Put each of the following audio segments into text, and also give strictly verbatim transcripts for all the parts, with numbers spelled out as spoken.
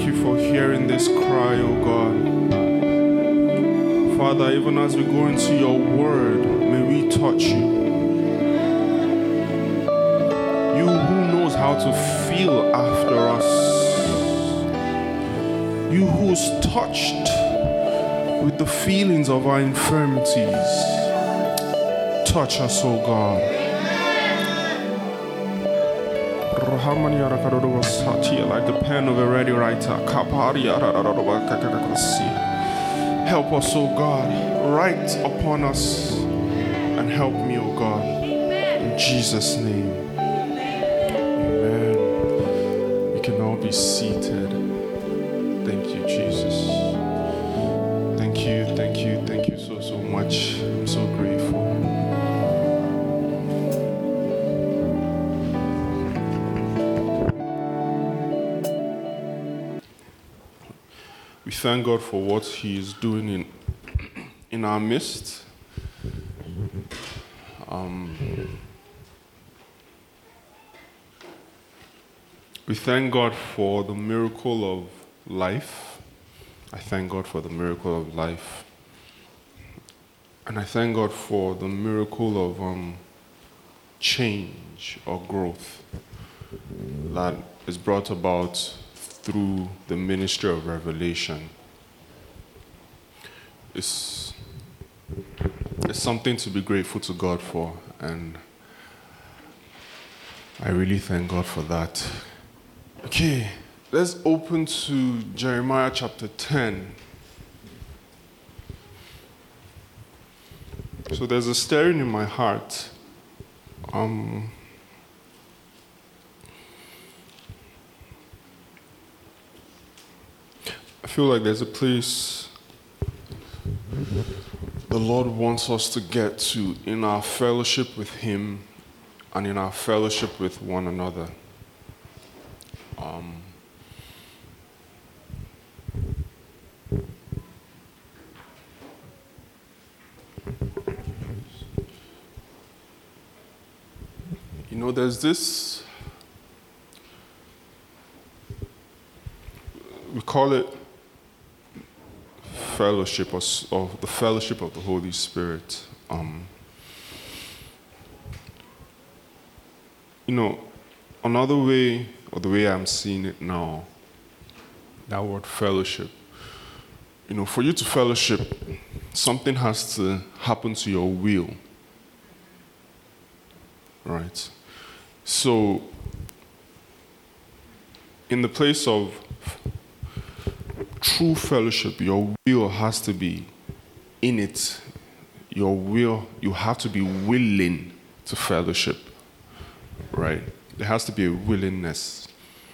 you for hearing this cry, oh God. Father, even as we go into your word, may we touch you. You who knows how to feel after us. You who's touched with the feelings of our infirmities. Touch us, oh God. Like the pen of a ready writer. Help us, oh God. Write upon us and help me, oh God. In Jesus' name. Amen. You can all be seated. Thank you, Jesus. Thank you, thank you, thank you so, so much. I'm so grateful. We thank God for what He is doing in in our midst. Um, we thank God for the miracle of life. I thank God for the miracle of life. And I thank God for the miracle of um, change or growth that is brought about through the ministry of revelation. It's, it's something to be grateful to God for, and I really thank God for that. Okay, let's open to Jeremiah chapter ten. So there's a stirring in my heart. Um, I feel like there's a place the Lord wants us to get to in our fellowship with Him and in our fellowship with one another. Um, you know, there's this, we call it fellowship, or, or the fellowship of the Holy Spirit. Um, you know, another way, or the way I'm seeing it now, that word fellowship, you know, for you to fellowship, something has to happen to your will, right? So, in the place of true fellowship, your will has to be in it. Your will, you have to be willing to fellowship, right? There has to be a willingness.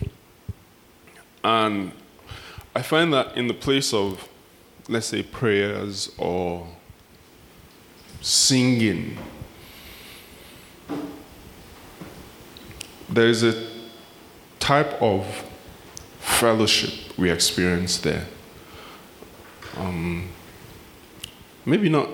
And I find that in the place of, let's say, prayers or singing, there is a type of fellowship we experience there. Um, maybe not.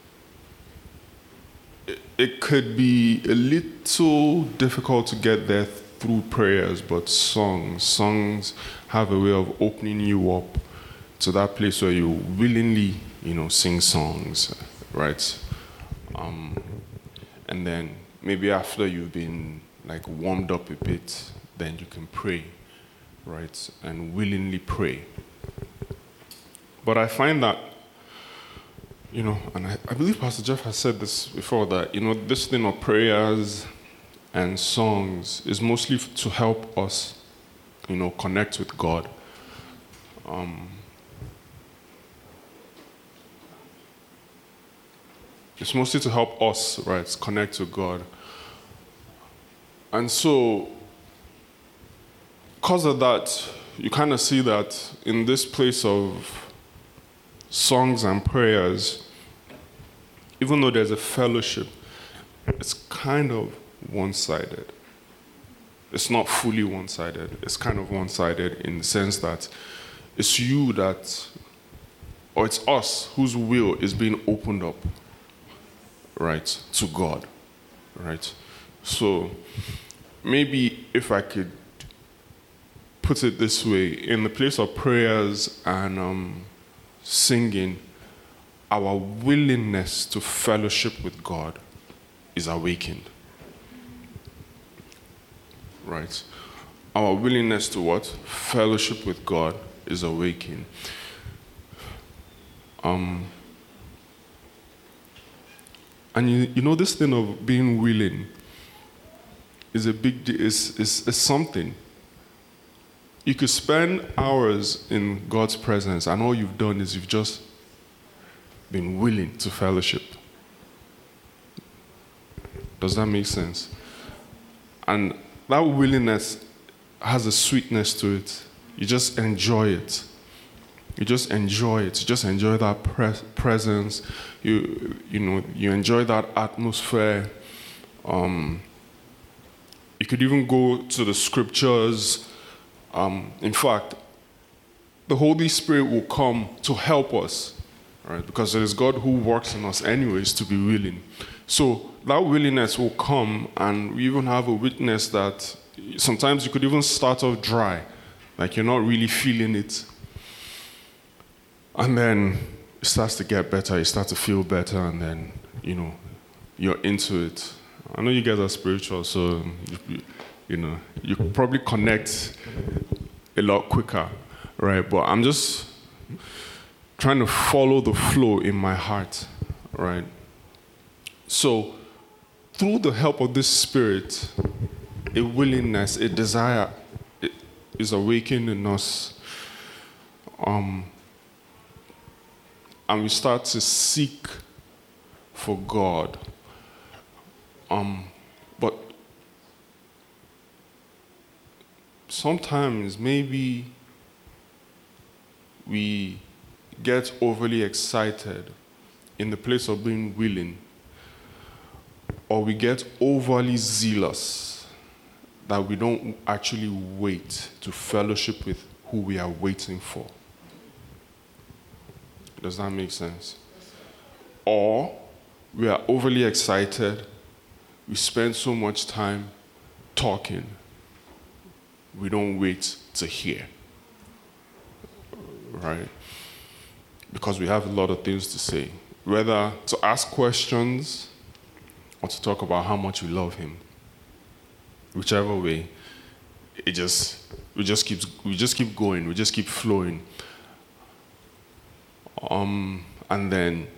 It, it could be a little difficult to get there through prayers, but songs, songs have a way of opening you up to that place where you willingly, you know, sing songs, right? Um, and then maybe after you've been like warmed up a bit, then you can pray, right? And willingly pray. But I find that, you know, and I, I believe Pastor Jeff has said this before, that, you know, this thing of prayers and songs is mostly f- to help us, you know, connect with God. Um, it's mostly to help us, right, connect with God. And so, because of that, you kind of see that in this place of songs and prayers, even though there's a fellowship, it's kind of one-sided. It's not fully one-sided. It's kind of one-sided in the sense that it's you that, or it's us whose will is being opened up, right, to God, right? So maybe if I could put it this way: in the place of prayers and um, singing, our willingness to fellowship with God is awakened. Right? Our willingness to what? Fellowship with God is awakened. Um, and you, you know, this thing of being willing is a big deal, is, is, is something. You could spend hours in God's presence, and all you've done is you've just been willing to fellowship. Does that make sense? And that willingness has a sweetness to it. You just enjoy it. You just enjoy it. You just enjoy that pre- presence. You, you know, you enjoy that atmosphere. Um, you could even go to the scriptures. Um, in fact, the Holy Spirit will come to help us, right? Because it is God who works in us anyways to be willing. So that willingness will come, and we even have a witness that sometimes you could even start off dry, like you're not really feeling it. And then it starts to get better, you start to feel better, and then, you know, you're into it. I know you guys are spiritual, so, you, you know, you can probably connect a lot quicker, right? But I'm just trying to follow the flow in my heart, right? So, through the help of this Spirit, a willingness, a desire is awakened in us. Um, and we start to seek for God. Um, but sometimes maybe we get overly excited in the place of being willing, or we get overly zealous that we don't actually wait to fellowship with who we are waiting for. Does that make sense? Or we are overly excited, we spend so much time talking, we don't wait to hear. Right? Because we have a lot of things to say, whether to ask questions or to talk about how much we love him. Whichever way, it just we just keeps we just keep going, we just keep flowing. Um, and then,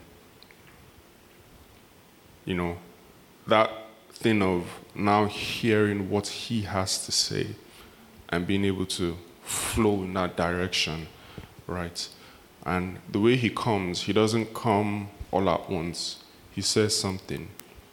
you know, that thing of now hearing what he has to say and being able to flow in that direction, right? And the way he comes, he doesn't come all at once. He says something.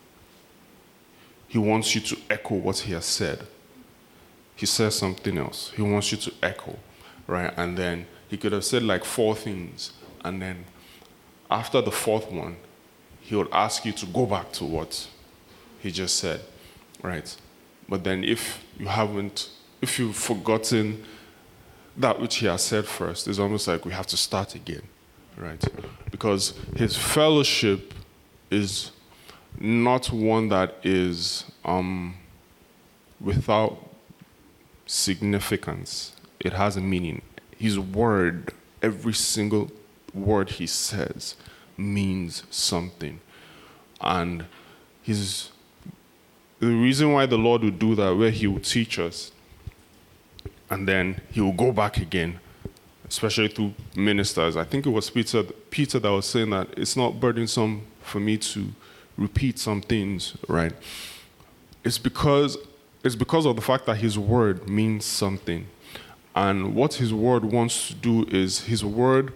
He wants you to echo what he has said. He says something else. He wants you to echo, right? And then he could have said like four things, and then after the fourth one, he would ask you to go back to what he just said, right? But then if you haven't, if you've forgotten that which he has said first, it's almost like we have to start again, right? Because his fellowship is not one that is um, without significance. It has a meaning. His word, every single word he says, means something. And his, the reason why the Lord would do that, where he would teach us, and then he will go back again, especially through ministers. I think it was Peter, Peter that was saying that it's not burdensome for me to repeat some things, right? It's because it's because of the fact that his word means something. And what his word wants to do is his word,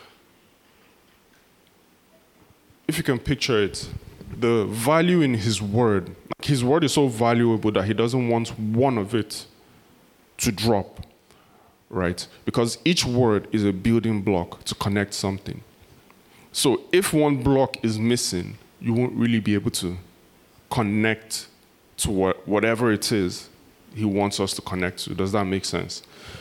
if you can picture it, the value in his word, his word is so valuable that he doesn't want one of it to drop, right? Because each word is a building block to connect something. So if one block is missing, you won't really be able to connect to what, whatever it is he wants us to connect to. Does that make sense?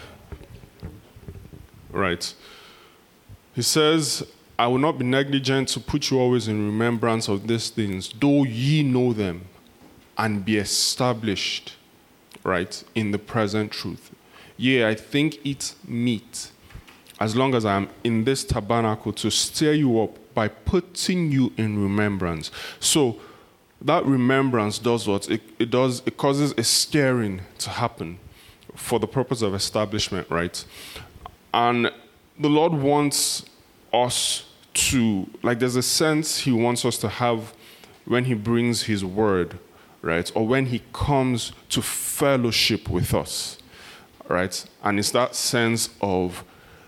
Right. He says, I will not be negligent to put you always in remembrance of these things, though ye know them and be established, right, in the present truth. Yea, I think it meet, as long as I am in this tabernacle, to stir you up by putting you in remembrance. So that remembrance does what? It, it does, it causes a stirring to happen for the purpose of establishment, right? And the Lord wants us to, like there's a sense he wants us to have when he brings his word, right? Or when he comes to fellowship with us, right? And it's that sense of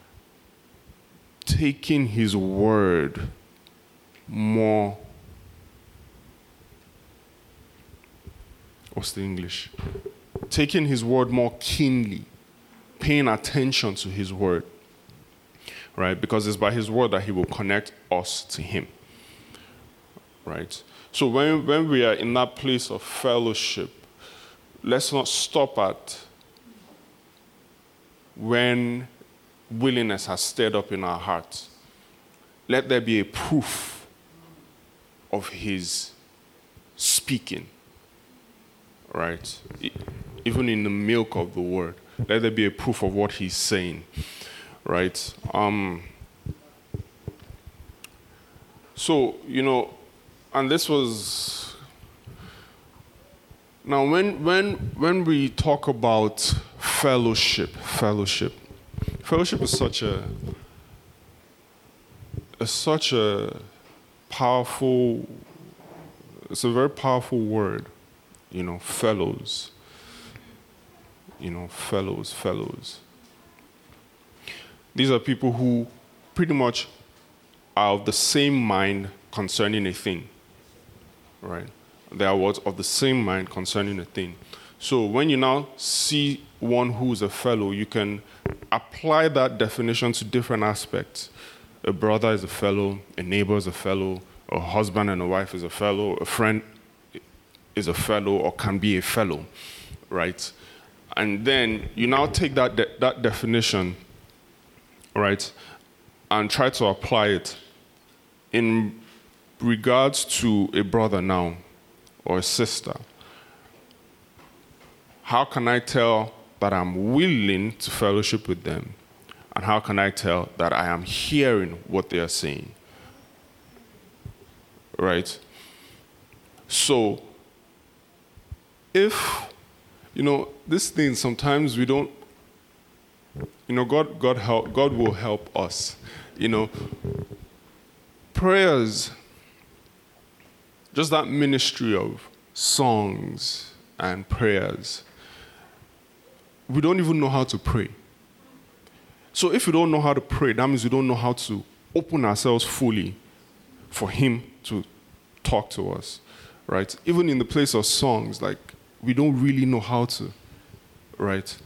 taking his word more, what's the English? Taking his word more keenly, paying attention to his word, right? Because it's by his word that he will connect us to him, right? So when, when we are in that place of fellowship, let's not stop at when willingness has stirred up in our hearts. Let there be a proof of his speaking, right? Even in the milk of the word, let there be a proof of what he's saying, right? Um, so, you know, and this was, now when, when, when we talk about fellowship, fellowship, fellowship is such a, is such a powerful, it's a very powerful word, you know, fellows, you know, fellows, fellows. These are people who pretty much are of the same mind concerning a thing, right? They are what? Of the same mind concerning a thing. So when you now see one who's a fellow, you can apply that definition to different aspects. A brother is a fellow, a neighbor is a fellow, a husband and a wife is a fellow, a friend is a fellow or can be a fellow, right? And then you now take that de- that definition, right, and try to apply it in regards to a brother now or a sister. How can I tell that I'm willing to fellowship with them? And how can I tell that I am hearing what they are saying? Right? So, if, you know, this thing, sometimes we don't, you know, God, God, help, God will help us. You know, prayers, just that ministry of songs and prayers, we don't even know how to pray. So if we don't know how to pray, that means we don't know how to open ourselves fully for him to talk to us, right? Even in the place of songs, like, we don't really know how to, right?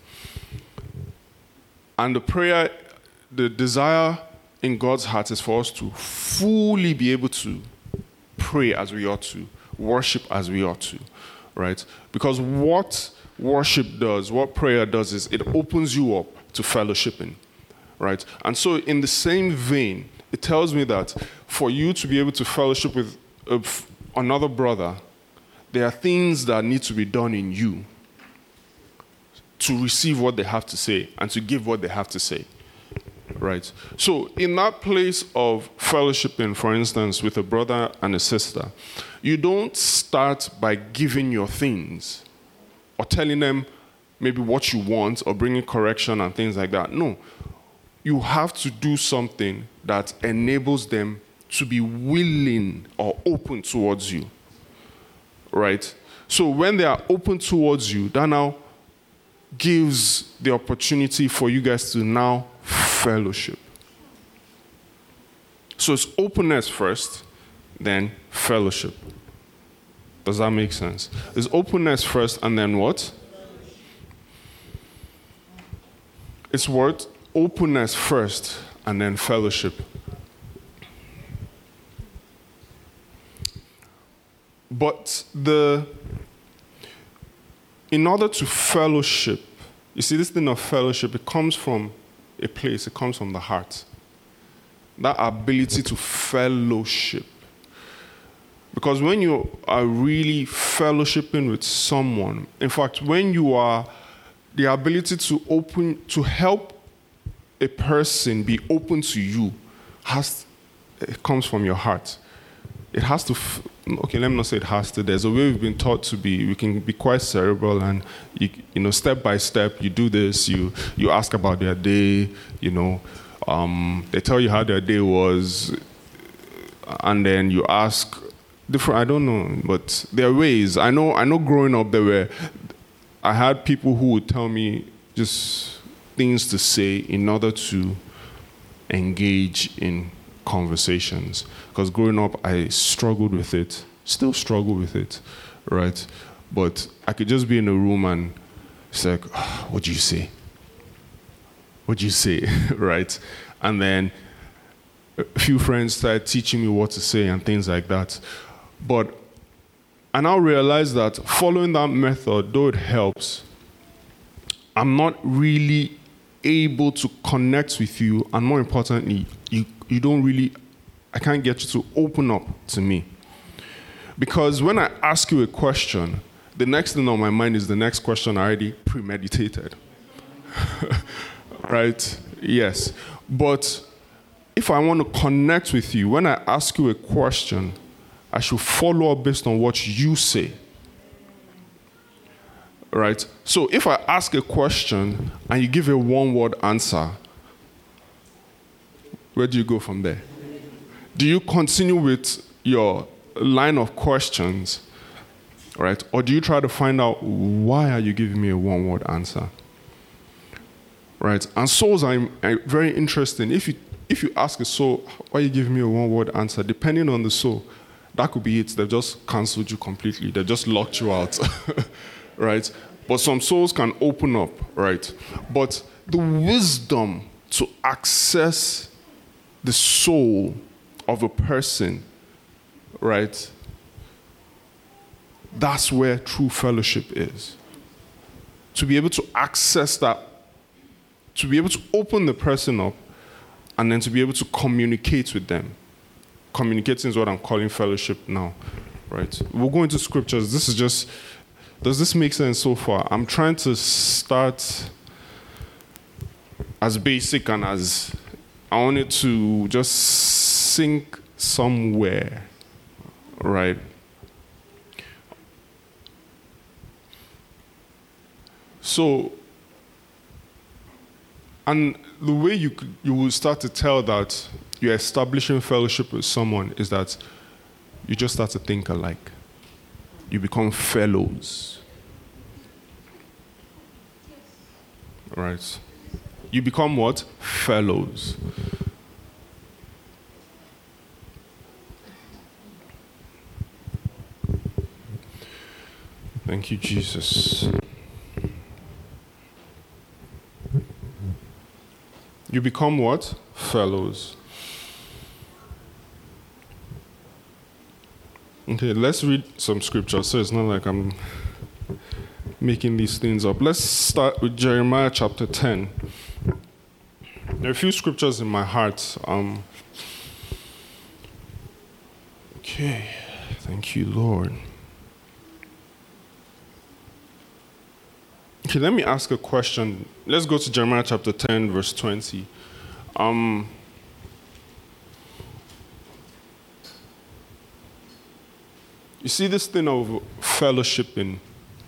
And the prayer, the desire in God's heart is for us to fully be able to pray as we ought to, worship as we ought to, right? Because what worship does, what prayer does, is it opens you up to fellowshipping, right? And so in the same vein, it tells me that for you to be able to fellowship with a, another brother, there are things that need to be done in you to receive what they have to say and to give what they have to say, right? So in that place of fellowshipping, for instance, with a brother and a sister, you don't start by giving your things or telling them maybe what you want or bringing correction and things like that. No. You have to do something that enables them to be willing or open towards you, right? So when they are open towards you, that now gives the opportunity for you guys to now fellowship. So it's openness first, then fellowship. Does that make sense? It's openness first, and then what? It's what? Openness first, and then fellowship. But the, in order to fellowship, you see, this thing of fellowship, it comes from a place, it comes from the heart. That ability to fellowship. Because when you are really fellowshipping with someone, in fact, when you are the ability to open, to help a person be open to you has, it comes from your heart. It has to, f- okay, let me not say it has to. There's a way we've been taught to be. We can be quite cerebral and, you, you know, step by step, you do this, you you ask about their day, you know, um, they tell you how their day was, and then you ask different, I don't know, but there are ways. I know, I know growing up there were, I had people who would tell me just things to say in order to engage in conversations. Because growing up, I struggled with it, still struggle with it, right? But I could just be in a room and it's like, oh, what do you say? What do you say, right? And then a few friends started teaching me what to say and things like that. But I now realize that following that method, though it helps, I'm not really able to connect with you, and more importantly, you, you don't really, I can't get you to open up to me. Because when I ask you a question, the next thing on my mind is the next question I already premeditated. Right? Yes. But if I want to connect with you, when I ask you a question, I should follow up based on what you say. Right? So if I ask a question and you give a one-word answer, where do you go from there? Do you continue with your line of questions, right? Or do you try to find out, why are you giving me a one-word answer? Right? And souls are, are very interesting. If you if you ask a soul, why are you giving me a one-word answer? Depending on the soul, that could be it. They've just cancelled you completely. They've just locked you out. Right? But some souls can open up, right? But the wisdom to access the soul of a person, right? That's where true fellowship is. To be able to access that, to be able to open the person up, and then to be able to communicate with them. Communicating is what I'm calling fellowship now, right? We'll go into scriptures. This is just, does this make sense so far? I'm trying to start as basic and as, I want it to just sink somewhere, right? So, and the way you could, you will start to tell that you're establishing fellowship with someone is that you just start to think alike. You become fellows. Right? You become what? Fellows. Thank you, Jesus. You become what? Fellows. Okay, let's read some scripture so it's not like I'm making these things up. Let's start with Jeremiah chapter ten. There are a few scriptures in my heart. Um, okay, thank you, Lord. Okay, let me ask a question. Let's go to Jeremiah chapter ten, verse twenty. Um, you see this thing of fellowshipping,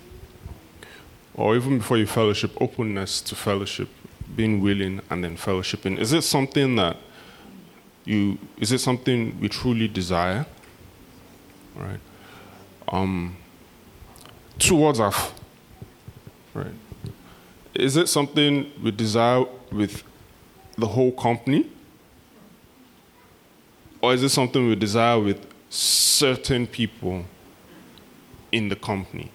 or even before you fellowship, openness to fellowship, being willing and then fellowshipping. Is it something that you, is it something we truly desire? Right? Um, towards our, right? Is it something we desire with the whole company? Or is it something we desire with certain people in the company?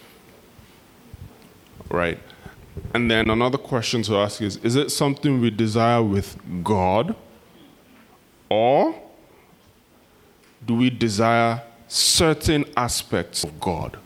Right? And then another question to ask is, is it something we desire with God? Or do we desire certain aspects of God?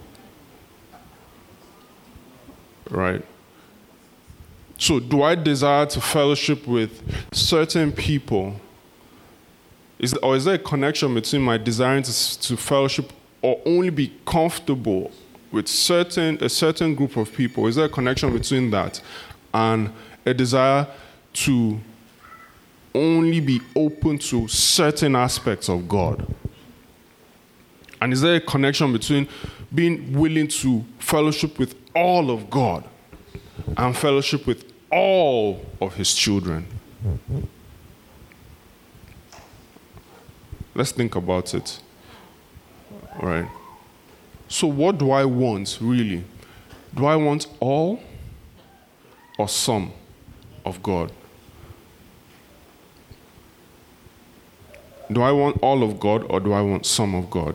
Right? So do I desire to fellowship with certain people? Is, or is there a connection between my desiring to, to fellowship or only be comfortable with certain a certain group of people? Is there a connection between that and a desire to only be open to certain aspects of God? And is there a connection between being willing to fellowship with all of God and fellowship with all of his children? Let's think about it. All right. So what do I want, really? Do I want all or some of God? Do I want all of God or do I want some of God?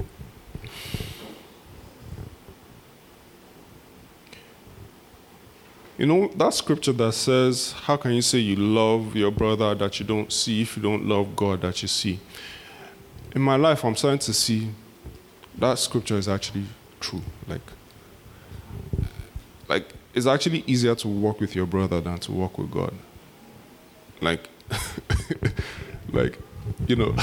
You know, that scripture that says, how can you say you love your brother that you don't see if you don't love God that you see? In my life, I'm starting to see that scripture is actually true. Like, like it's actually easier to walk with your brother than to walk with God. Like, like, you know,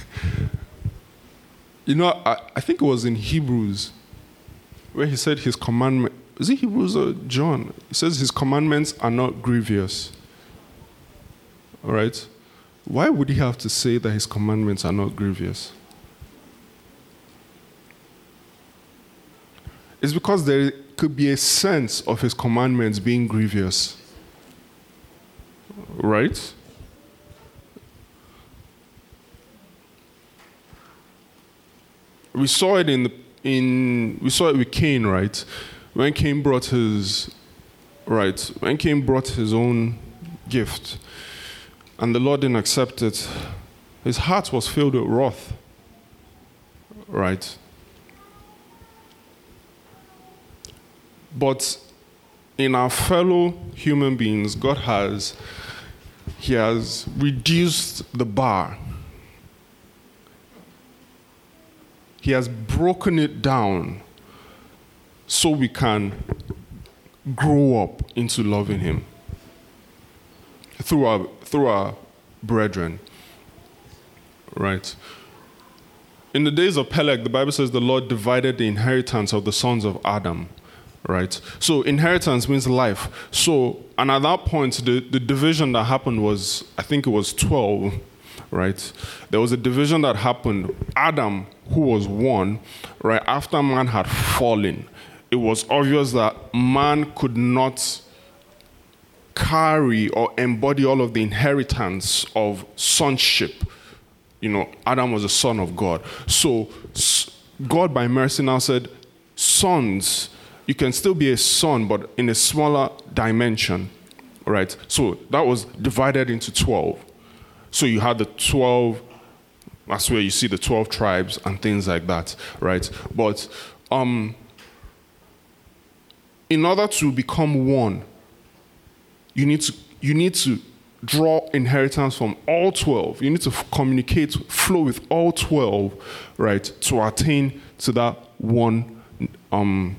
you know, I, I think it was in Hebrews where he said his commandment, is it Hebrews or John? He says his commandments are not grievous. All right? Why would he have to say that his commandments are not grievous? It's because there could be a sense of his commandments being grievous. Right? We saw it in the, in we saw it with Cain, right? When Cain brought his right, when Cain brought his own gift, and the Lord didn't accept it, his heart was filled with wrath. Right? But in our fellow human beings, God has, he has reduced the bar. He has broken it down so we can grow up into loving him through our through our brethren. Right? In the days of Peleg, the Bible says the Lord divided the inheritance of the sons of Adam. Right? So inheritance means life. So, and at that point, the, the division that happened was, I think it was twelve, right? There was a division that happened. Adam, who was one, right, after man had fallen, it was obvious that man could not carry or embody all of the inheritance of sonship. You know, Adam was a son of God. So God, by mercy, now said, sons, you can still be a son, but in a smaller dimension, right? So that was divided into twelve. So you had the twelve, that's where you see the twelve tribes and things like that, right? But um, in order to become one, you need to you need to draw inheritance from all twelve. You need to f- communicate, flow with all twelve, right, to attain to that one um,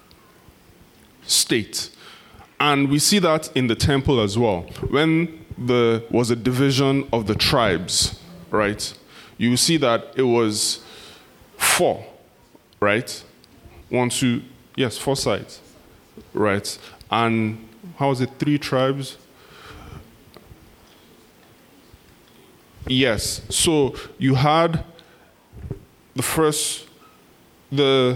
state. And we see that in the temple as well. When there was a division of the tribes, right, you see that it was four, right? One, two, yes, four sides, right? And how was it, three tribes? Yes, so you had the first, the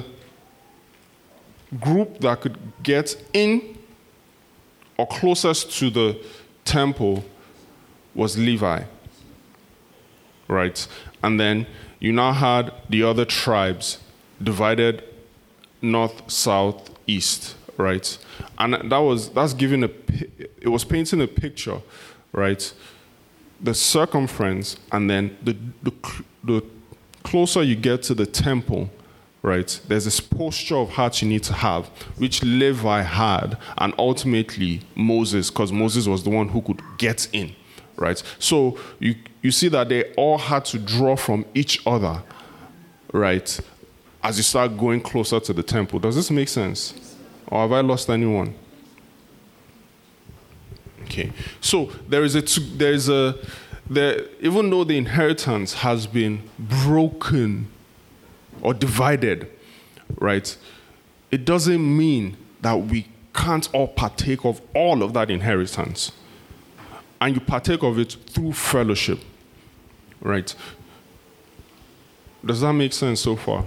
group that could get in or closest to the temple was Levi, right? And then you now had the other tribes divided north, south, east, right? And that was, that's giving a, it was painting a picture, right? The circumference, and then the, the the closer you get to the temple, right, there's this posture of heart you need to have, which Levi had, and ultimately Moses, because Moses was the one who could get in, right? So you, you see that they all had to draw from each other, right, as you start going closer to the temple. Does this make sense? Or have I lost anyone? Okay, so there is a, there is a, there, even though the inheritance has been broken or divided, right, it doesn't mean that we can't all partake of all of that inheritance. And you partake of it through fellowship, right? Does that make sense so far?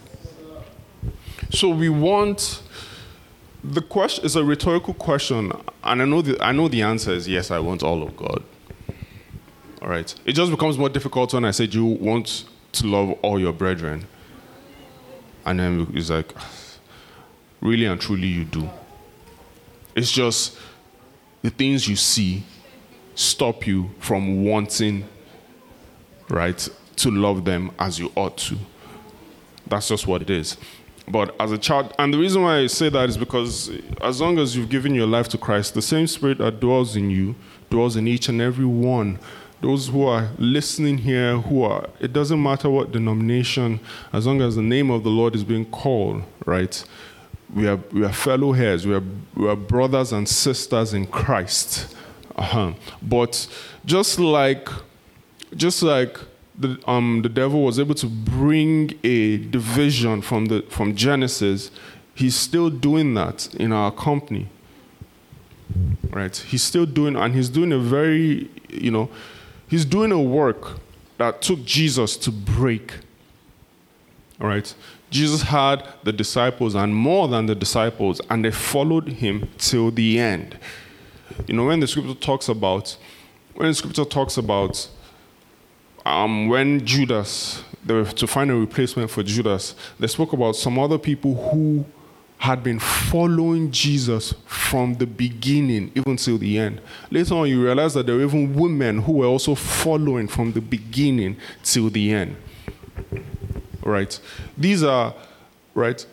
So we want, the question is a rhetorical question, and I know the, I know the answer is yes, I want all of God. All right. It just becomes more difficult when I said you want to love all your brethren. And then it's like, really and truly you do. It's just the things you see stop you from wanting, right, to love them as you ought to. That's just what it is. But as a child, and the reason why I say that is because as long as you've given your life to Christ, the same Spirit that dwells in you dwells in each and every one. Those who are listening here, who are, it doesn't matter what denomination, as long as the name of the Lord is being called, right? We are we are fellow heirs. We are we are brothers and sisters in Christ. Uh-huh. But just like, just like the um the devil was able to bring a division from the from Genesis, he's still doing that in our company. Right? He's still doing, and he's doing a very, you know, he's doing a work that took Jesus to break. All right? Jesus had the disciples and more than the disciples, and they followed him till the end. You know, when the scripture talks about, when the scripture talks about um, when Judas, they were to find a replacement for Judas, they spoke about some other people who had been following Jesus from the beginning, even till the end. Later on, you realize that there were even women who were also following from the beginning till the end. Right? These are, right?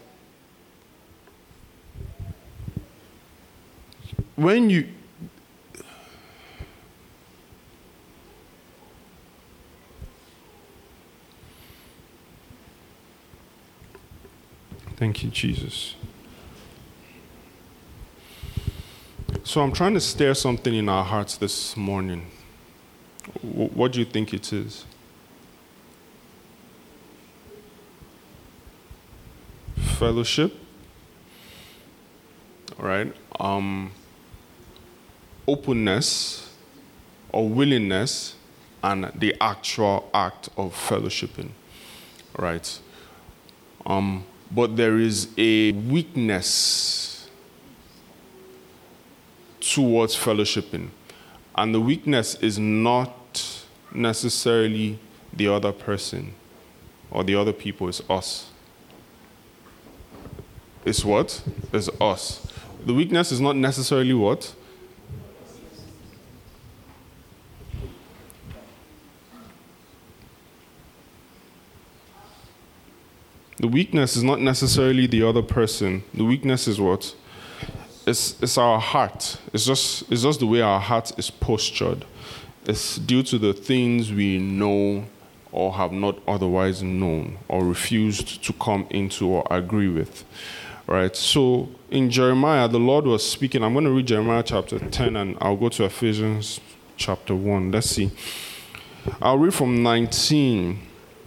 When you, thank you, Jesus. So I'm trying to stir something in our hearts this morning. What do you think it is? Fellowship, all right? Um, openness or willingness and the actual act of fellowshipping, right? Um, but there is a weakness towards fellowshipping, and the weakness is not necessarily the other person or the other people, it's us. It's what? It's us. The weakness is not necessarily what? The weakness is not necessarily the other person. The weakness is what? It's, it's our heart. It's just, it's just the way our heart is postured. It's due to the things we know or have not otherwise known or refused to come into or agree with. Right, so in Jeremiah, the Lord was speaking. I'm going to read Jeremiah chapter ten, and I'll go to Ephesians chapter one. Let's see. I'll read from nineteen.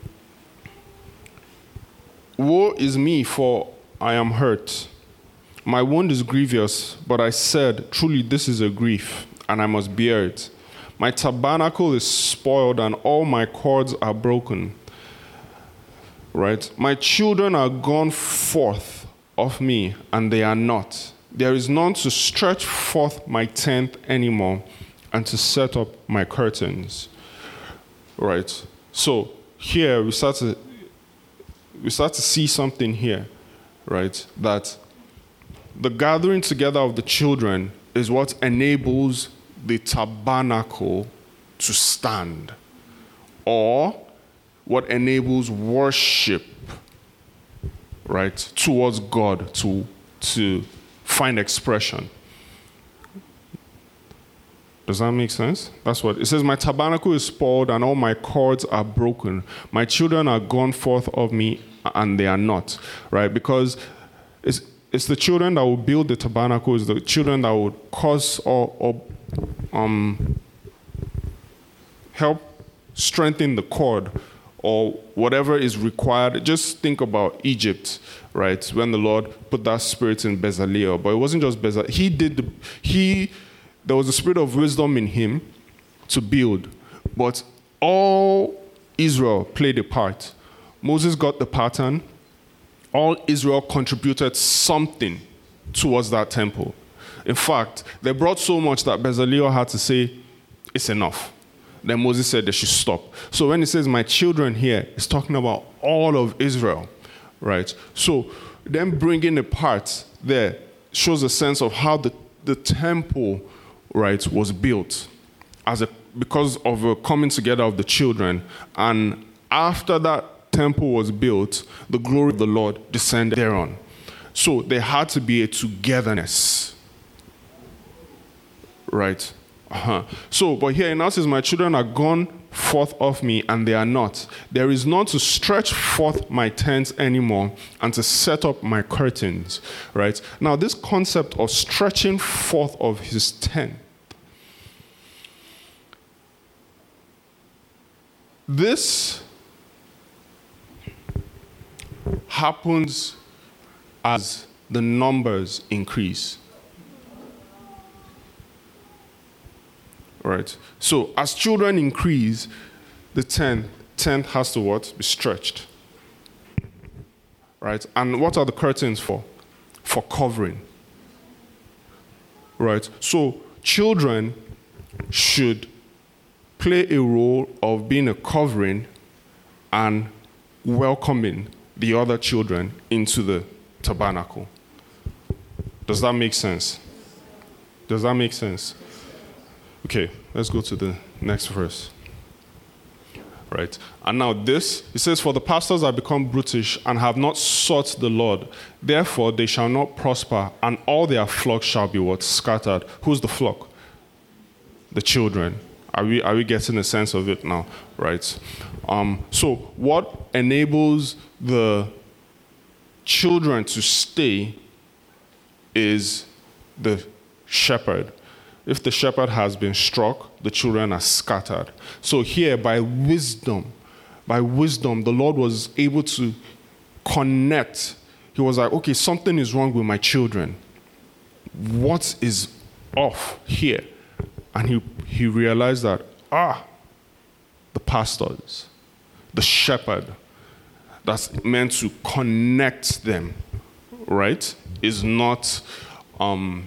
Woe is me, for I am hurt. My wound is grievous, but I said, truly this is a grief, and I must bear it. My tabernacle is spoiled, and all my cords are broken. Right? My children are gone forth of me, and they are not. There is none to stretch forth my tent anymore, and to set up my curtains. Right. So here we start to we start to see something here, right? That the gathering together of the children is what enables the tabernacle to stand, or what enables worship, right, towards God to, to find expression. Does that make sense? That's what it says. My tabernacle is spoiled, and all my cords are broken. My children are gone forth of me, and they are not. Right? Because it's it's the children that will build the tabernacle. It's the children that will cause or, or um help strengthen the cord or whatever is required. Just think about Egypt, right? When the Lord put that spirit in Bezalel, but it wasn't just Bezalel. He did, the, he, there was a spirit of wisdom in him to build, but all Israel played a part. Moses got the pattern. All Israel contributed something towards that temple. In fact, they brought so much that Bezalel had to say, it's enough. Then Moses said they should stop. So when he says, my children here, it's talking about all of Israel, right? So them bringing a part there shows a sense of how the, the temple, right, was built as a, because of a coming together of the children. And after that temple was built, the glory of the Lord descended thereon. So there had to be a togetherness, right? Uh-huh. So, but here in us is my children are gone forth of me, and they are not. There is none to stretch forth my tents anymore, and to set up my curtains. Right? Now, this concept of stretching forth of his tent, this happens as the numbers increase. Right. So as children increase, the tent, tent has to what? Be stretched. Right. And what are the curtains for? For covering. Right. So children should play a role of being a covering and welcoming the other children into the tabernacle. Does that make sense? Does that make sense? Okay, let's go to the next verse. Right. And now this, it says, for the pastors are become brutish and have not sought the Lord. Therefore they shall not prosper, and all their flocks shall be what? Scattered. Who's the flock? The children. Are we are we getting a sense of it now? Right. Um, so what enables the children to stay is the shepherd. If the shepherd has been struck, the children are scattered. So here, by wisdom, by wisdom, the Lord was able to connect. He was like, okay, something is wrong with my children. What is off here? And he, he realized that, ah, the pastors, the shepherd, that's meant to connect them, right, is not... Um,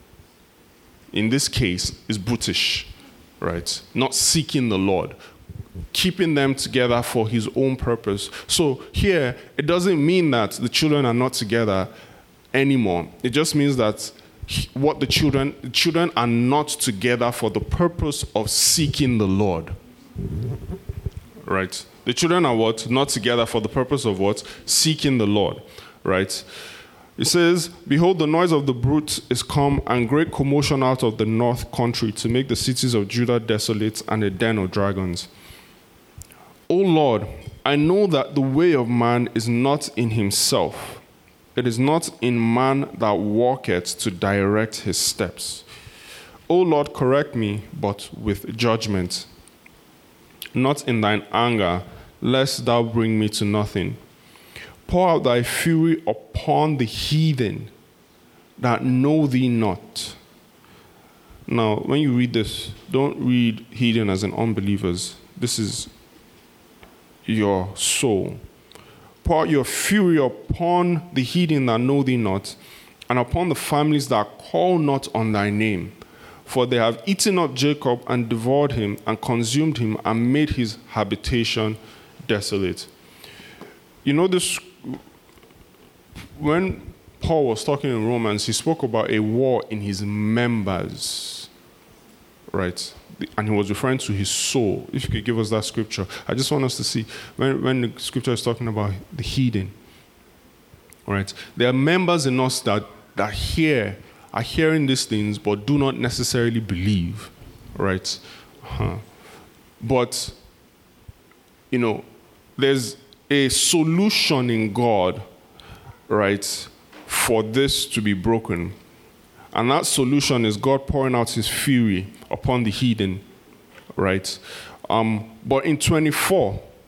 in this case, is brutish, right? Not seeking the Lord, keeping them together for his own purpose. So here, it doesn't mean that the children are not together anymore. It just means that what the children, the children are not together for the purpose of seeking the Lord, right? The children are what? Not together for the purpose of what? Seeking the Lord, right? It says, behold, the noise of the brute is come, and great commotion out of the north country, to make the cities of Judah desolate, and a den of dragons. O Lord, I know that the way of man is not in himself. It is not in man that walketh to direct his steps. O Lord, correct me, but with judgment, not in thine anger, lest thou bring me to nothing. Pour out thy fury upon the heathen that know thee not. Now, when you read this, don't read heathen as in unbelievers. This is your soul. Pour out your fury upon the heathen that know thee not, and upon the families that call not on thy name. For they have eaten up Jacob and devoured him and consumed him and made his habitation desolate. You know this. When Paul was talking in Romans, he spoke about a war in his members, right? And he was referring to his soul. If you could give us that scripture. I just want us to see, when, when the scripture is talking about the heathen, right? There are members in us that, that hear, are hearing these things, but do not necessarily believe, right? Uh-huh. But, you know, there's a solution in God, right, for this to be broken. And that solution is God pouring out his fury upon the heathen, right? Um, but in twenty-four,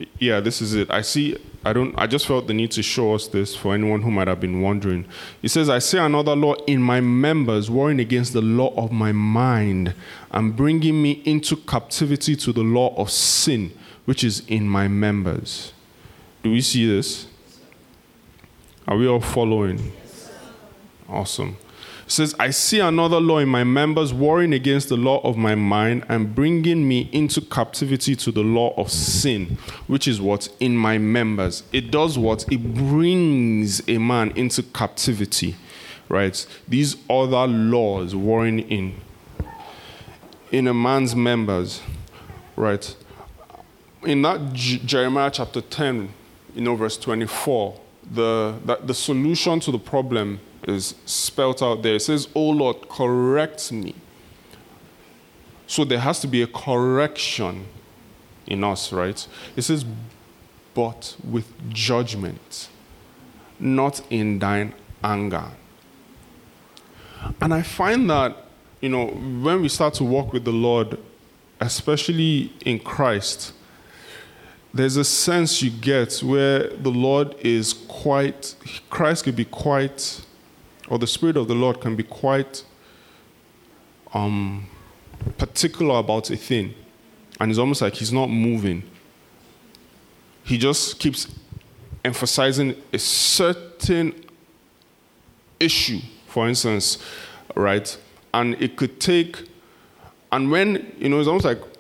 Yeah, this is it. I see, I don't, I just felt the need to show us this for anyone who might have been wondering. It says, I see another law in my members, warring against the law of my mind and bringing me into captivity to the law of sin, which is in my members. Do we see this? Are we all following? Awesome. It says, I see another law in my members, warring against the law of my mind and bringing me into captivity to the law of sin, which is what? In my members. It does what? It brings a man into captivity, right? These other laws warring in, in a man's members, right? In that J- Jeremiah chapter ten, you know, verse twenty-four, the, the, the solution to the problem is spelt out there. It says, "O Lord, correct me." So there has to be a correction in us, right? It says, "But with judgment, not in thine anger." And I find that, you know, when we start to walk with the Lord, especially in Christ, there's a sense you get where the Lord is quite, Christ could be quite, or the Spirit of the Lord can be quite um, particular about a thing. And it's almost like he's not moving. He just keeps emphasizing a certain issue, for instance, right? And it could take, and when, you know, it's almost like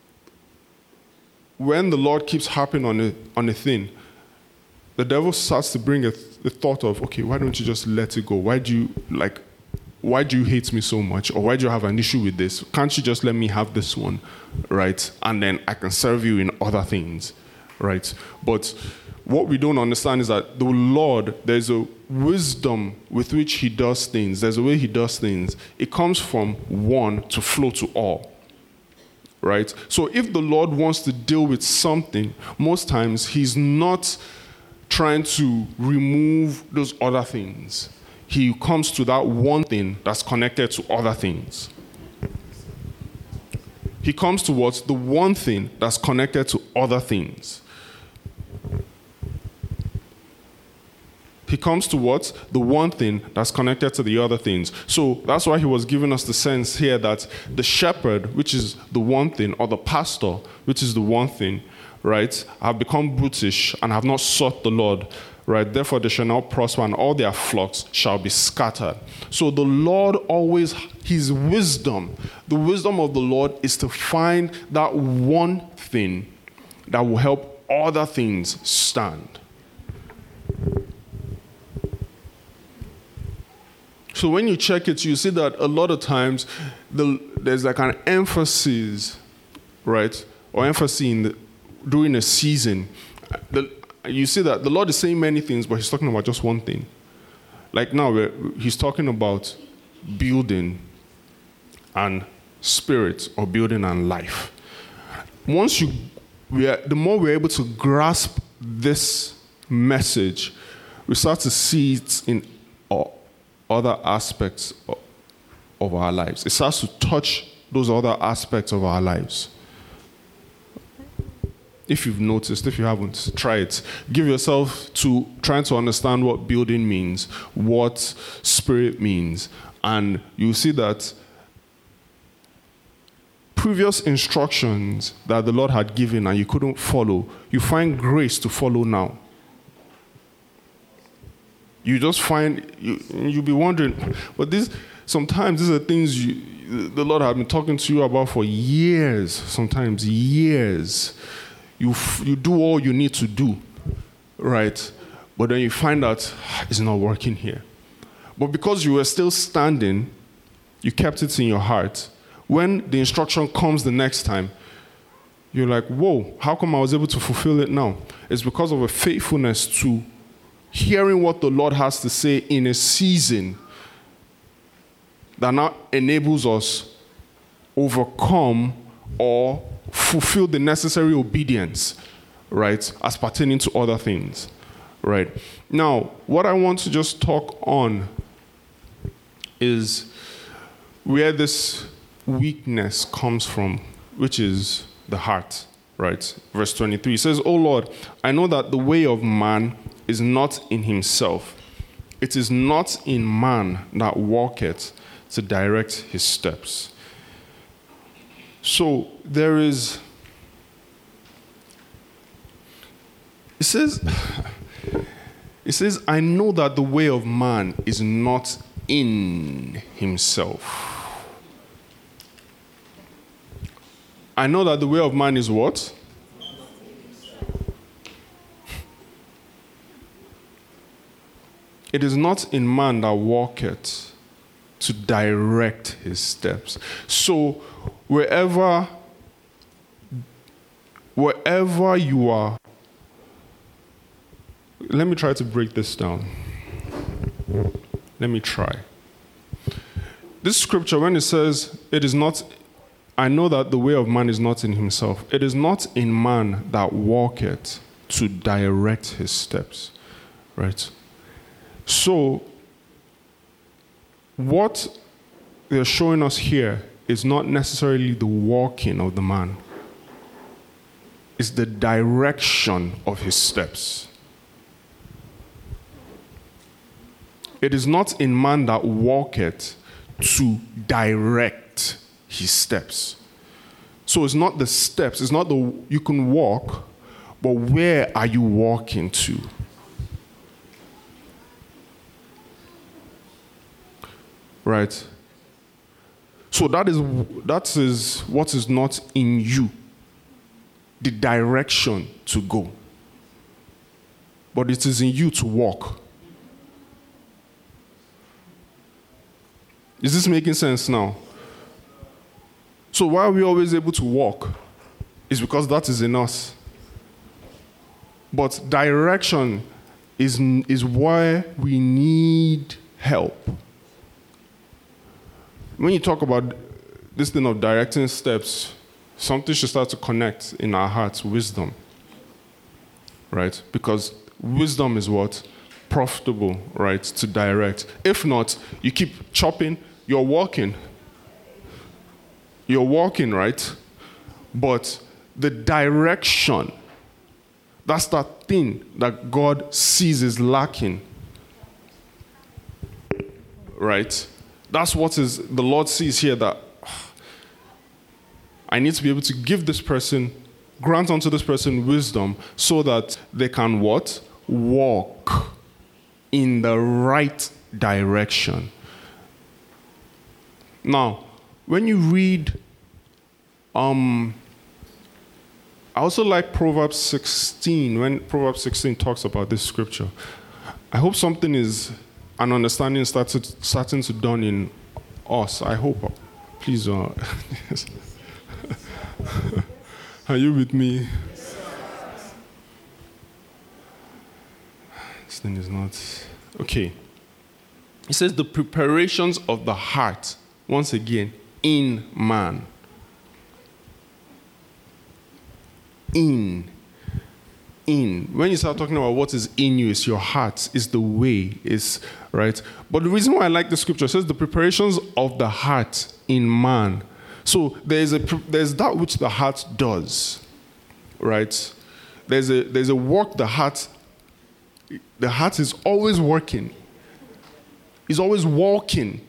when the Lord keeps harping on a, on a thing, the devil starts to bring a, the thought of, okay, why don't you just let it go? Why do you, like, why do you hate me so much? Or why do you have an issue with this? Can't you just let me have this one, right? And then I can serve you in other things, right? But what we don't understand is that the Lord, there's a wisdom with which he does things. There's a way he does things. It comes from one to flow to all. Right? So if the Lord wants to deal with something, most times he's not trying to remove those other things. He comes to that one thing that's connected to other things. He comes towards the one thing that's connected to other things. He comes towards the one thing that's connected to the other things. So that's why he was giving us the sense here that the shepherd, which is the one thing, or the pastor, which is the one thing, right, have become brutish and have not sought the Lord, right? Therefore they shall not prosper and all their flocks shall be scattered. So the Lord always, his wisdom, the wisdom of the Lord is to find that one thing that will help other things stand. So when you check it, you see that a lot of times the, there's like an emphasis, right, or emphasis in the, during a season. The, you see that the Lord is saying many things, but he's talking about just one thing. Like now, we're, he's talking about building and spirit, or building and life. Once you, we are, the more we're able to grasp this message, we start to see it in our other aspects of our lives. It starts to touch those other aspects of our lives. If you've noticed, if you haven't, try it. Give yourself to trying to understand what building means, what spirit means, and you'll see that previous instructions that the Lord had given and you couldn't follow, you find grace to follow now. You just find, you, you'll be wondering, but this, sometimes these are things you, the Lord has been talking to you about for years, sometimes years. You, you do all you need to do, right? But then you find out it's not working here. But because you were still standing, you kept it in your heart. When the instruction comes the next time, you're like, whoa, how come I was able to fulfill it now? It's because of a faithfulness to hearing what the Lord has to say in a season that now enables us overcome or fulfill the necessary obedience, right, as pertaining to other things, right? Now, what I want to just talk on is where this weakness comes from, which is the heart, right? Verse twenty-three says, "O Lord, I know that the way of man is not in himself. It is not in man that walketh to direct his steps." So there is, it says, it says, "I know that the way of man is not in himself." I know that the way of man is what? It is not in man that walketh to direct his steps. So wherever, wherever you are, let me try to break this down. Let me try. This scripture, when it says, it is not, I know that the way of man is not in himself. It is not in man that walketh to direct his steps. Right? So, what they're showing us here is not necessarily the walking of the man. It's the direction of his steps. It is not in man that walketh to direct his steps. So it's not the steps, it's not the, you can walk, but where are you walking to? Right? So that is, that is what is not in you, the direction to go. But it is in you to walk. Is this making sense now? So why are we always able to walk? It's because that is in us. But direction is, is where we need help. When you talk about this thing of directing steps, something should start to connect in our hearts, wisdom. Right? Because wisdom is what? Profitable, right? To direct. If not, you keep chopping, you're walking. You're walking, right? But the direction, that's that thing that God sees is lacking. Right? That's what is the Lord sees here, that I need to be able to give this person, grant unto this person wisdom so that they can what? Walk in the right direction. Now, when you read, um, I also like Proverbs sixteen, when Proverbs sixteen talks about this scripture. I hope something is, an understanding started starting to dawn in us. I hope. Please, uh, are you with me? This thing is not okay. It says the preparations of the heart, once again, in man. In. In. When you start talking about what is in you, it's your heart, it's the way, is right. But the reason why I like the scripture, it says the preparations of the heart in man. So there's a there's that which the heart does, right? There's a there's a work the heart. The heart is always working. It's always walking.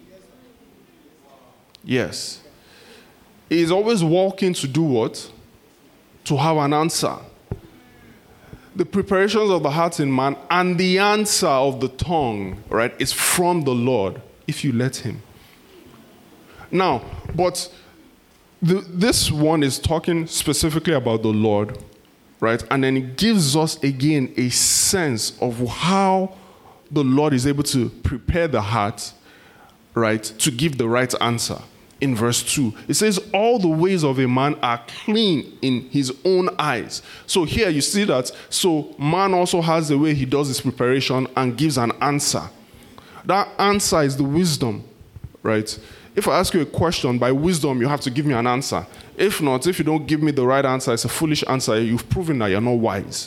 Yes. It is always walking to do what? To have an answer. The preparations of the heart in man and the answer of the tongue, right, is from the Lord, if you let him. Now, but the, this one is talking specifically about the Lord, right? And then it gives us, again, a sense of how the Lord is able to prepare the heart, right, to give the right answer. In verse two, it says, all the ways of a man are clean in his own eyes. So here you see that, so man also has the way he does his preparation and gives an answer. That answer is the wisdom, right? If I ask you a question, by wisdom, you have to give me an answer. If not, if you don't give me the right answer, it's a foolish answer. You've proven that you're not wise.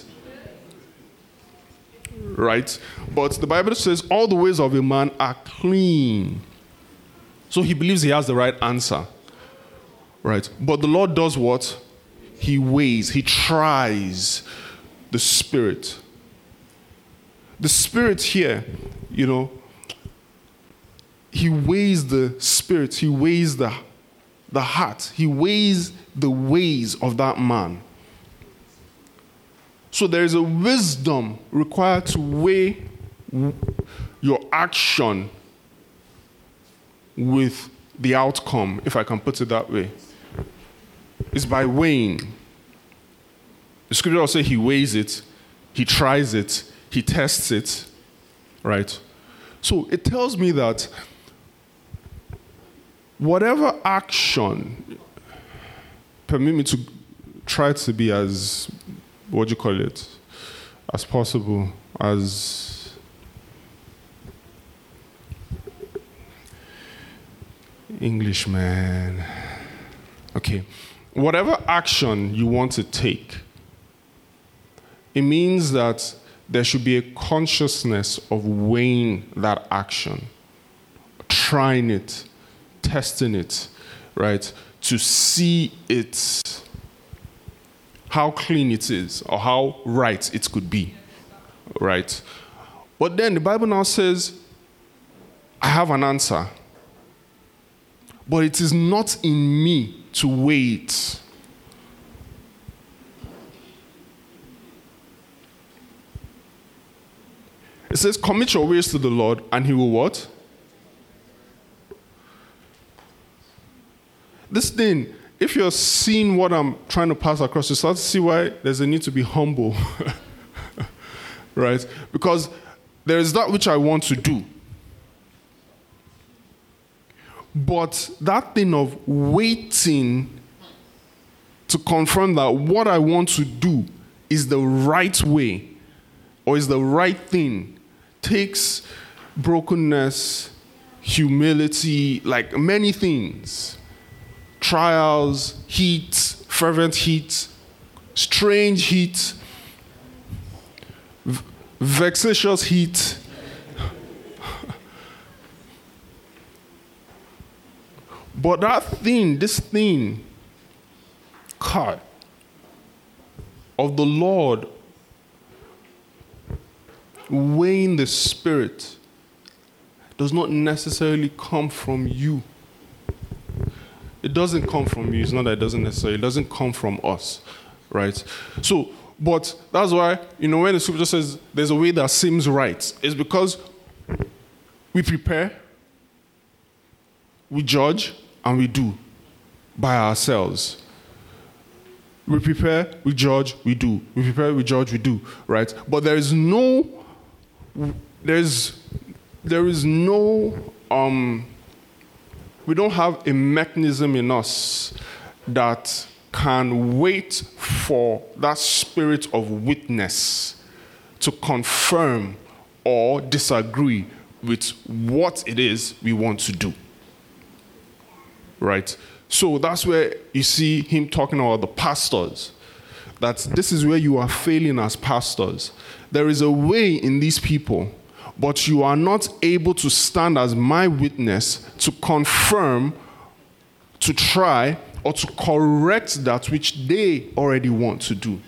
Right? But the Bible says all the ways of a man are clean. So he believes he has the right answer. Right? But the Lord does what? he weighs, he tries the Spirit. The Spirit here, you know, he weighs the Spirit, he weighs the, the heart, he weighs the ways of that man. So there is a wisdom required to weigh your action with the outcome, if I can put it that way. It's by weighing. The scripture also says he weighs it, he tries it, he tests it, right? So it tells me that whatever action, permit me to try to be as, what do you call it, as possible, as English, man. Okay. Whatever action you want to take, it means that there should be a consciousness of weighing that action, trying it, testing it, right? To see it, how clean it is, or how right it could be, right? But then the Bible now says, I have an answer, but it is not in me to weigh it. It says, commit your ways to the Lord, and he will what? This thing, if you're seeing what I'm trying to pass across, you start to see why there's a need to be humble. Right? Because there is that which I want to do. But that thing of waiting to confirm that what I want to do is the right way or is the right thing takes brokenness, humility, like many things. Trials, heat, fervent heat, strange heat, v- vexatious heat. But that thing, this thing, God, of the Lord, weighing the Spirit, does not necessarily come from you. It doesn't come from you. It's not that it doesn't necessarily, it doesn't come from us, right? So, but that's why, you know, when the scripture says there's a way that seems right, it's because we prepare, we judge, and we do by ourselves. We prepare, we judge, we do. We prepare, we judge, we do, right? But there is no, there's, there is no, um, we don't have a mechanism in us that can wait for that spirit of witness to confirm or disagree with what it is we want to do. Right? So that's where you see him talking about the pastors. That this is where you are failing as pastors. There is a way in these people, but you are not able to stand as my witness to confirm, to try, or to correct that which they already want to do.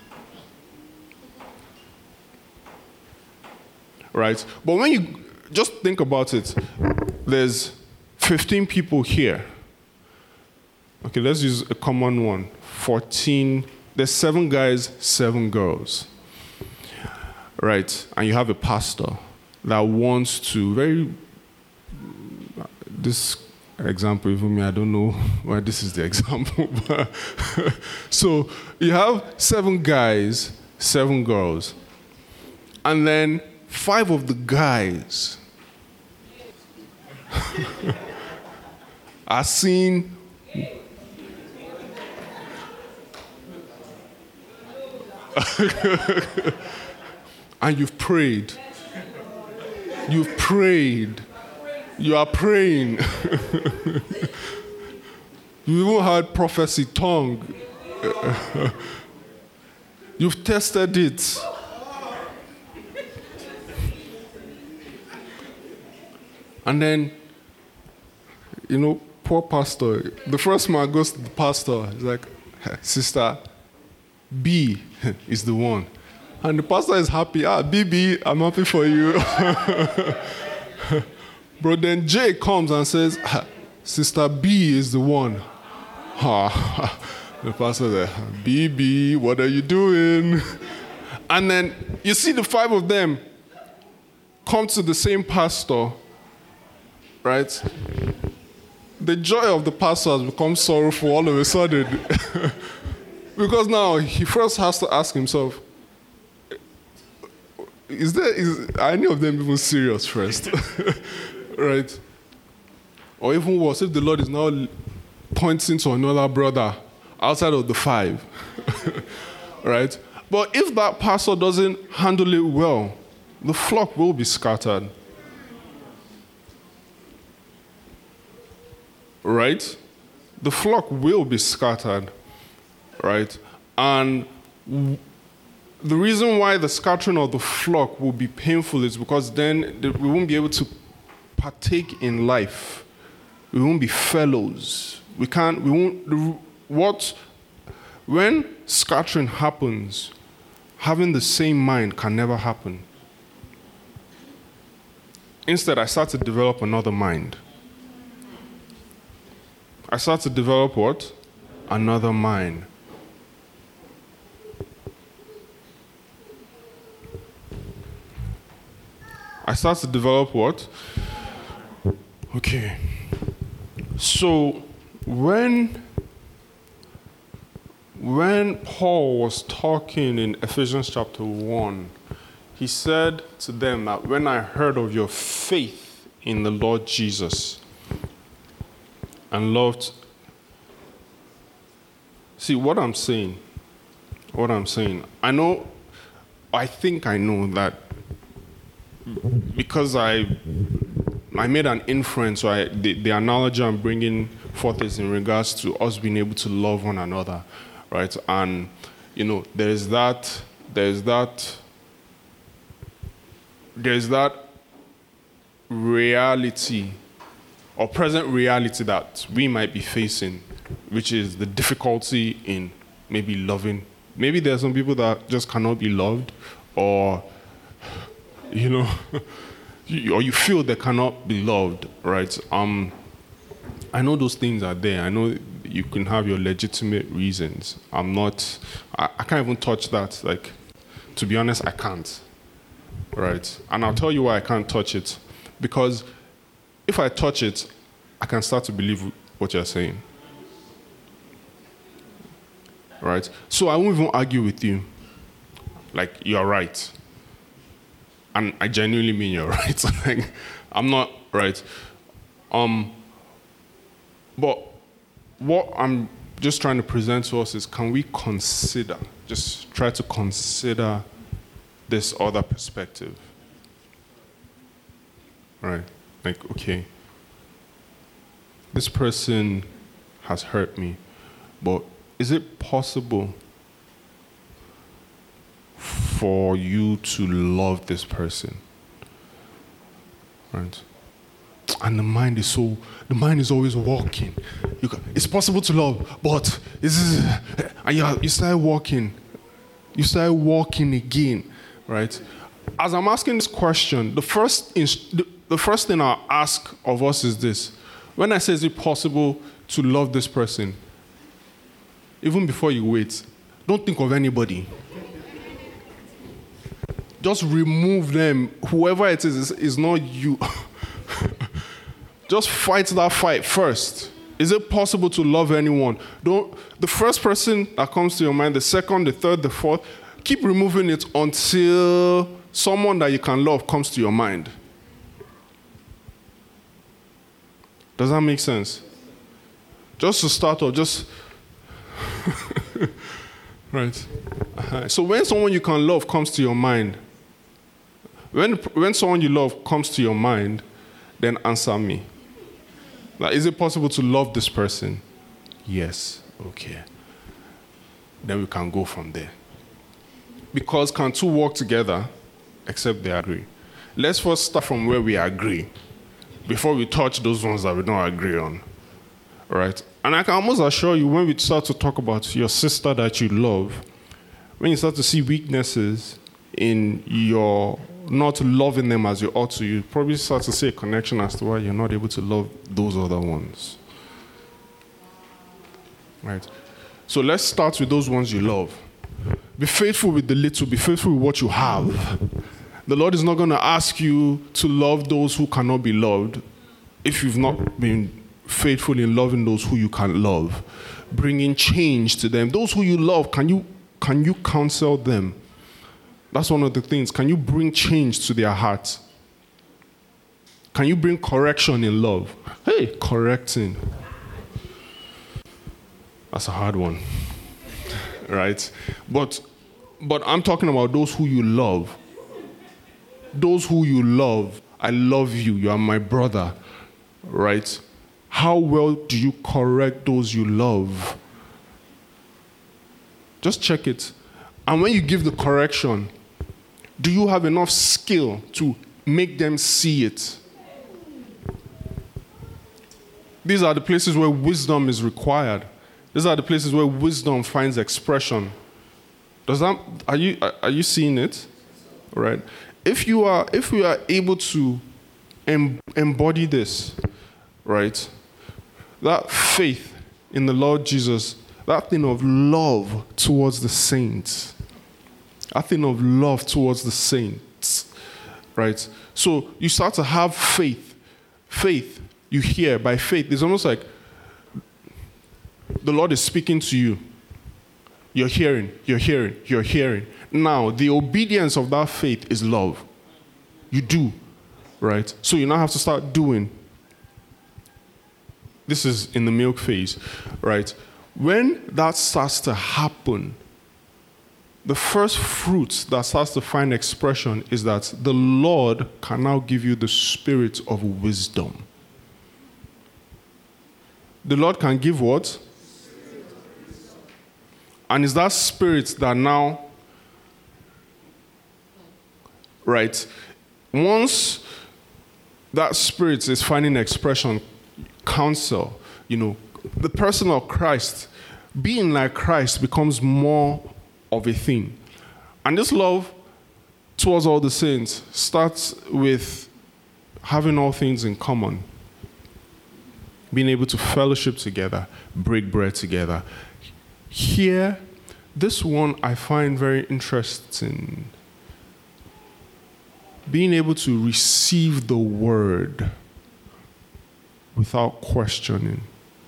Right? But when you just think about it, there's fifteen people here. Okay, let's use a common one. fourteen, there's seven guys, seven girls. Right? And you have a pastor that wants to, very, this example, even me, I don't know why this is the example. But so you have seven guys, seven girls. And then five of the guys are seen and you've prayed. You've prayed. You are praying. You even had prophecy tongue. You've tested it. And then, you know, poor pastor. The first man goes to the pastor. He's like, sister, B is the one. And the pastor is happy. Ah, B B, I'm happy for you. But then J comes and says, Sister B is the one. Ah, the pastor says, B B, what are you doing? And then you see the five of them come to the same pastor, right? The joy of the pastor has become sorrowful all of a sudden. Because now he first has to ask himself, is there, is, are any of them even serious first? Right? Or even worse, if the Lord is now pointing to another brother outside of the five, right? But if that pastor doesn't handle it well, the flock will be scattered. Right? The flock will be scattered. Right? And w- the reason why the scattering of the flock will be painful is because then we won't be able to partake in life. We won't be fellows. We can't, we won't, what, when scattering happens, having the same mind can never happen. Instead, I start to develop another mind. I start to develop what? Another mind. I start to develop what? Okay. So when when Paul was talking in Ephesians chapter one, he said to them that when I heard of your faith in the Lord Jesus and loved, see what I'm saying, what I'm saying, I know, I think I know that because I I made an inference, or I, the, the analogy I'm bringing forth is in regards to us being able to love one another, right? And, you know, there's that, there's that, there's that reality, or present reality that we might be facing, which is the difficulty in maybe loving. Maybe there's some people that just cannot be loved, or, you know, or you feel they cannot be loved, right? Um, I know those things are there. I know you can have your legitimate reasons. I'm not, I, I can't even touch that. Like, to be honest, I can't, right? And I'll tell you why I can't touch it. Because if I touch it, I can start to believe what you're saying, right? So I won't even argue with you. Like, you're right. And I genuinely mean you're right. Like, I'm not right. Um, but what I'm just trying to present to us is, can we consider, just try to consider this other perspective? Right? Like, okay, this person has hurt me, but is it possible for you to love this person? Right? And the mind is so, the mind is always walking. You can, it's possible to love, but this is, and you, you start walking. You start walking again, right? As I'm asking this question, the first, the, the first thing I'll ask of us is this. When I say, is it possible to love this person? Even before you wait, don't think of anybody. Just remove them. Whoever it is, is, is not you. Just fight that fight first. Is it possible to love anyone? Don't. The first person that comes to your mind, the second, the third, the fourth, keep removing it until someone that you can love comes to your mind. Does that make sense? Just to start off, just... right. Uh-huh. So when someone you can love comes to your mind, when when someone you love comes to your mind, then answer me. Like, is it possible to love this person? Yes. Okay. Then we can go from there. Because can two walk together except they agree? Let's first start from where we agree before we touch those ones that we don't agree on. Right? And I can almost assure you, when we start to talk about your sister that you love, when you start to see weaknesses in your not loving them as you ought to, you probably start to see a connection as to why you're not able to love those other ones. Right? So let's start with those ones you love. Be faithful with the little, be faithful with what you have. The Lord is not going to ask you to love those who cannot be loved if you've not been faithful in loving those who you can love. Bringing change to them. Those who you love, can you can you counsel them? That's one of the things. Can you bring change to their hearts? Can you bring correction in love? Hey, correcting. That's a hard one. Right? But but I'm talking about those who you love. Those who you love. I love you. You are my brother. Right? How well do you correct those you love? Just check it. And when you give the correction, do you have enough skill to make them see it? These are the places where wisdom is required. These are the places where wisdom finds expression. Does that, are you, are you seeing it? Right? If you are, if we are able to em, embody this, right? That faith in the Lord Jesus, that thing of love towards the saints, that thing of love towards the saints, right? So you start to have faith. Faith, you hear by faith. It's almost like the Lord is speaking to you. You're hearing, you're hearing, you're hearing. Now, the obedience of that faith is love. You do, right? So you now have to start doing. This is in the milk phase, right? When that starts to happen, the first fruit that starts to find expression is that the Lord can now give you the spirit of wisdom. The Lord can give what? And it's that spirit that now, right, once that spirit is finding expression, counsel, you know, the person of Christ, being like Christ becomes more of a thing. And this love towards all the saints starts with having all things in common. Being able to fellowship together, break bread together. Here, this one I find very interesting. Being able to receive the word without questioning.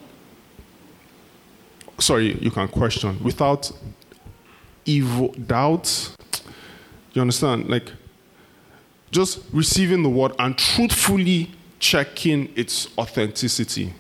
Sorry, you can question. Without evil doubt. You understand? Like, just receiving the word and truthfully checking its authenticity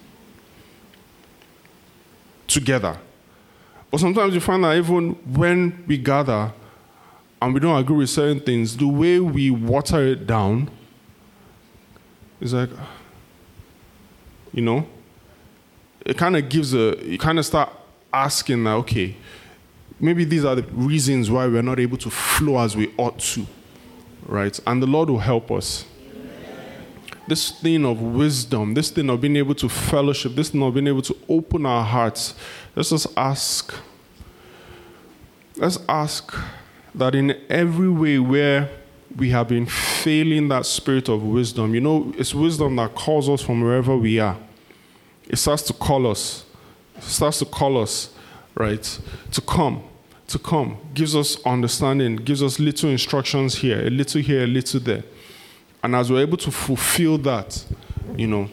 together. But sometimes you find that even when we gather and we don't agree with certain things, the way we water it down is like, you know, it kind of gives a, you kind of start asking that, okay, maybe these are the reasons why we're not able to flow as we ought to, right? And the Lord will help us. This thing of wisdom, this thing of being able to fellowship, this thing of being able to open our hearts, let's just ask, let's ask that in every way where we have been failing that spirit of wisdom, you know, it's wisdom that calls us from wherever we are. It starts to call us, it starts to call us, right, to come, to come, gives us understanding, gives us little instructions here, a little here, a little there. And as we're able to fulfill that, you know,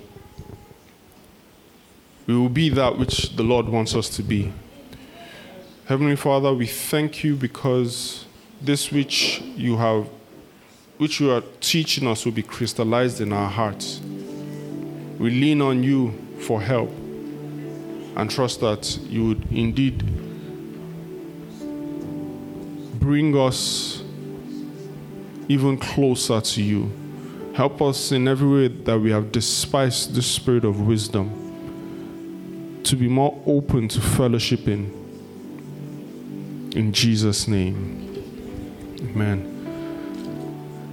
we will be that which the Lord wants us to be. Heavenly Father, we thank you because this which you have, which you are teaching us will be crystallized in our hearts. We lean on you for help and trust that you would indeed bring us even closer to you. Help us in every way that we have despised the spirit of wisdom to be more open to fellowshipping. In Jesus' name, amen.